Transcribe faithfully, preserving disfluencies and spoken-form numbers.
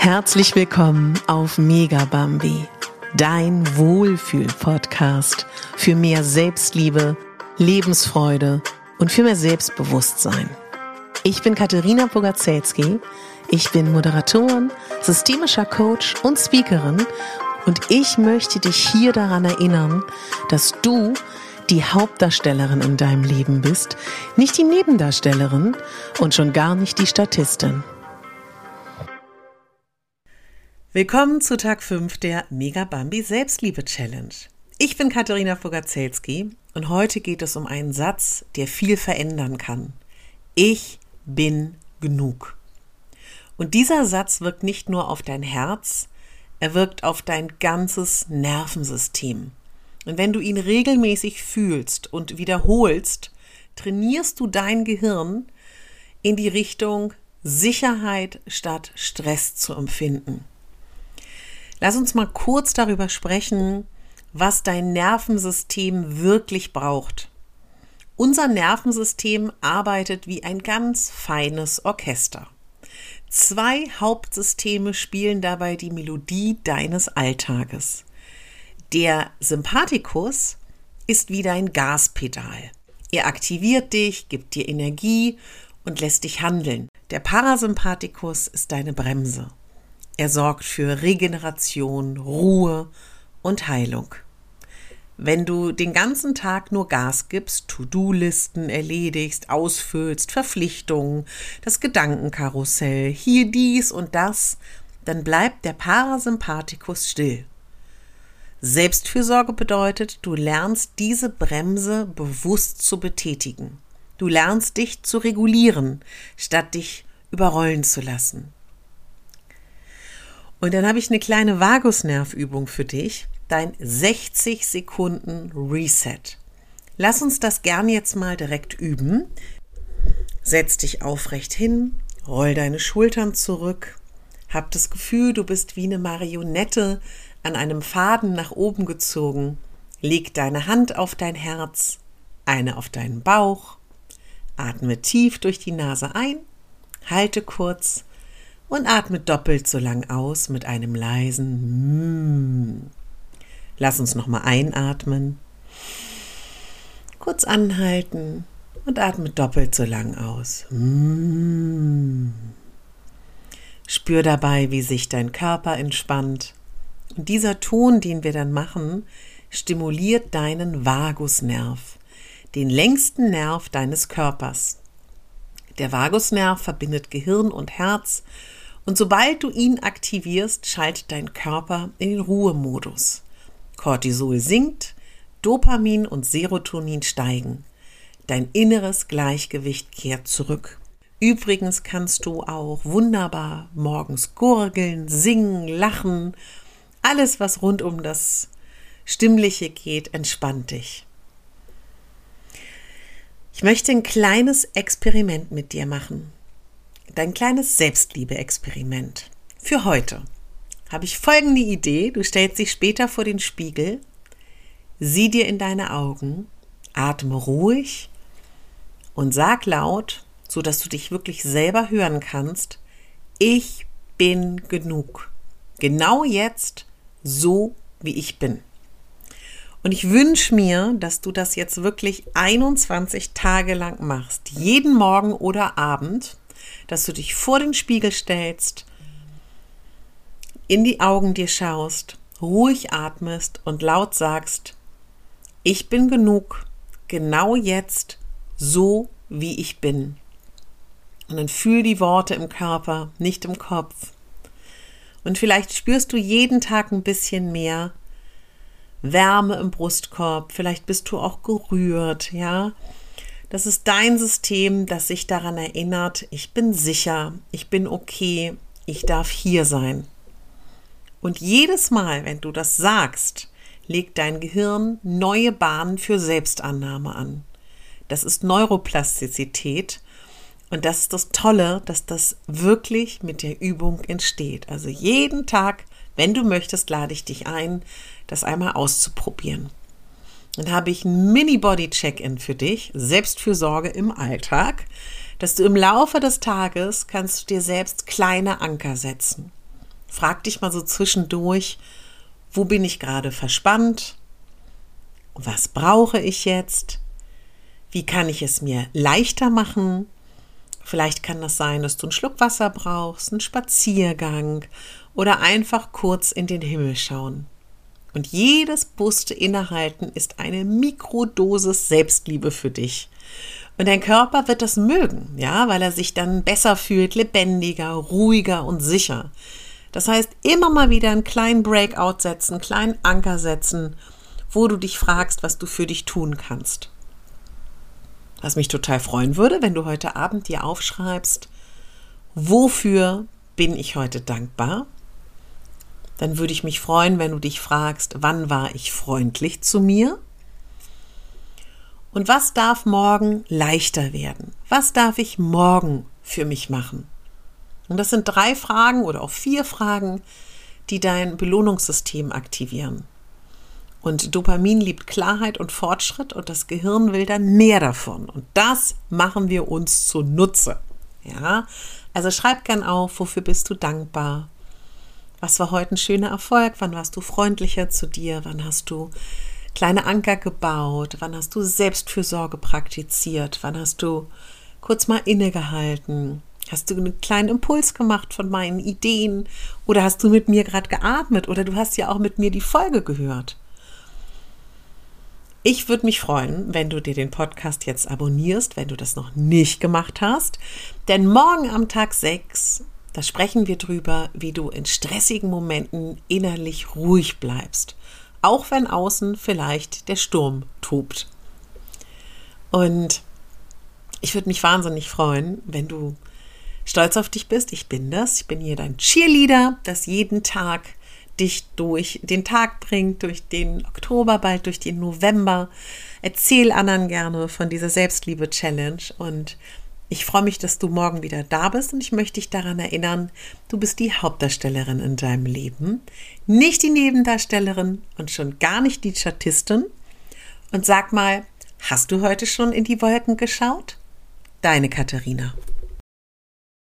Herzlich willkommen auf Mega Bambi, dein Wohlfühl-Podcast für mehr Selbstliebe, Lebensfreude und für mehr Selbstbewusstsein. Ich bin Katharina Bogaczewski, ich bin Moderatorin, systemischer Coach und Speakerin und ich möchte dich hier daran erinnern, dass du die Hauptdarstellerin in deinem Leben bist, nicht die Nebendarstellerin und schon gar nicht die Statistin. Willkommen zu Tag fünf der Mega Bambi Selbstliebe Challenge. Ich bin Katharina Bogaczewski und heute geht es um einen Satz, der viel verändern kann. Ich bin genug. Und dieser Satz wirkt nicht nur auf dein Herz, er wirkt auf dein ganzes Nervensystem. Und wenn du ihn regelmäßig fühlst und wiederholst, trainierst du dein Gehirn in die Richtung Sicherheit statt Stress zu empfinden. Lass uns mal kurz darüber sprechen, was dein Nervensystem wirklich braucht. Unser Nervensystem arbeitet wie ein ganz feines Orchester. Zwei Hauptsysteme spielen dabei die Melodie deines Alltages. Der Sympathikus ist wie dein Gaspedal. Er aktiviert dich, gibt dir Energie und lässt dich handeln. Der Parasympathikus ist deine Bremse. Er sorgt für Regeneration, Ruhe und Heilung. Wenn du den ganzen Tag nur Gas gibst, To-Do-Listen erledigst, ausfüllst, Verpflichtungen, das Gedankenkarussell, hier dies und das, dann bleibt der Parasympathikus still. Selbstfürsorge bedeutet, du lernst diese Bremse bewusst zu betätigen. Du lernst dich zu regulieren, statt dich überrollen zu lassen. Und dann habe ich eine kleine Vagusnervübung für dich, dein sechzig Sekunden Reset. Lass uns das gern jetzt mal direkt üben. Setz dich aufrecht hin, roll deine Schultern zurück, hab das Gefühl, du bist wie eine Marionette an einem Faden nach oben gezogen. Leg deine Hand auf dein Herz, eine auf deinen Bauch, atme tief durch die Nase ein, halte kurz und atme doppelt so lang aus mit einem leisen Mm. Lass uns nochmal einatmen, kurz anhalten und atme doppelt so lang aus. Mm. Spür dabei, wie sich dein Körper entspannt. Und dieser Ton, den wir dann machen, stimuliert deinen Vagusnerv, den längsten Nerv deines Körpers. Der Vagusnerv verbindet Gehirn und Herz und sobald du ihn aktivierst, schaltet dein Körper in den Ruhemodus. Cortisol sinkt, Dopamin und Serotonin steigen. Dein inneres Gleichgewicht kehrt zurück. Übrigens kannst du auch wunderbar morgens gurgeln, singen, lachen. Alles, was rund um das Stimmliche geht, entspannt dich. Ich möchte ein kleines Experiment mit dir machen. Dein kleines Selbstliebe-Experiment. Für heute habe ich folgende Idee. Du stellst dich später vor den Spiegel, sieh dir in deine Augen, atme ruhig und sag laut, sodass du dich wirklich selber hören kannst, ich bin genug. Genau jetzt, so wie ich bin. Und ich wünsche mir, dass du das jetzt wirklich einundzwanzig Tage lang machst, jeden Morgen oder Abend, dass du dich vor den Spiegel stellst, in die Augen dir schaust, ruhig atmest und laut sagst, ich bin genug, genau jetzt, so wie ich bin. Und dann fühl die Worte im Körper, nicht im Kopf. Und vielleicht spürst du jeden Tag ein bisschen mehr Wärme im Brustkorb, vielleicht bist du auch gerührt, ja. Das ist dein System, das sich daran erinnert, ich bin sicher, ich bin okay, ich darf hier sein. Und jedes Mal, wenn du das sagst, legt dein Gehirn neue Bahnen für Selbstannahme an. Das ist Neuroplastizität und das ist das Tolle, dass das wirklich mit der Übung entsteht. Also jeden Tag, wenn du möchtest, lade ich dich ein, das einmal auszuprobieren. Dann habe ich ein Mini-Body-Check-In für dich, Selbstfürsorge im Alltag, dass du im Laufe des Tages kannst du dir selbst kleine Anker setzen. Frag dich mal so zwischendurch, wo bin ich gerade verspannt? Was brauche ich jetzt? Wie kann ich es mir leichter machen? Vielleicht kann das sein, dass du einen Schluck Wasser brauchst, einen Spaziergang oder einfach kurz in den Himmel schauen. Und jedes bewusste Innehalten ist eine Mikrodosis Selbstliebe für dich. Und dein Körper wird das mögen, ja, weil er sich dann besser fühlt, lebendiger, ruhiger und sicher. Das heißt, immer mal wieder einen kleinen Breakout setzen, einen kleinen Anker setzen, wo du dich fragst, was du für dich tun kannst. Was mich total freuen würde, wenn du heute Abend dir aufschreibst, wofür bin ich heute dankbar? Dann würde ich mich freuen, wenn du dich fragst, wann war ich freundlich zu mir? Und was darf morgen leichter werden? Was darf ich morgen für mich machen? Und das sind drei Fragen oder auch vier Fragen, die dein Belohnungssystem aktivieren. Und Dopamin liebt Klarheit und Fortschritt und das Gehirn will dann mehr davon. Und das machen wir uns zunutze. Ja? Also schreib gern auf, wofür bist du dankbar? Was war heute ein schöner Erfolg? Wann warst du freundlicher zu dir? Wann hast du kleine Anker gebaut? Wann hast du Selbstfürsorge praktiziert? Wann hast du kurz mal innegehalten? Hast du einen kleinen Impuls gemacht von meinen Ideen? Oder hast du mit mir gerade geatmet? Oder du hast ja auch mit mir die Folge gehört? Ich würde mich freuen, wenn du dir den Podcast jetzt abonnierst, wenn du das noch nicht gemacht hast. Denn morgen am Tag sechs, da sprechen wir drüber, wie du in stressigen Momenten innerlich ruhig bleibst. Auch wenn außen vielleicht der Sturm tobt. Und ich würde mich wahnsinnig freuen, wenn du stolz auf dich bist. Ich bin das. Ich bin hier dein Cheerleader, das jeden Tag dich durch den Tag bringt, durch den Oktober, bald durch den November. Erzähl anderen gerne von dieser Selbstliebe-Challenge und ich freue mich, dass du morgen wieder da bist und ich möchte dich daran erinnern, du bist die Hauptdarstellerin in deinem Leben, nicht die Nebendarstellerin und schon gar nicht die Statistin. Und sag mal, hast du heute schon in die Wolken geschaut? Deine Katharina.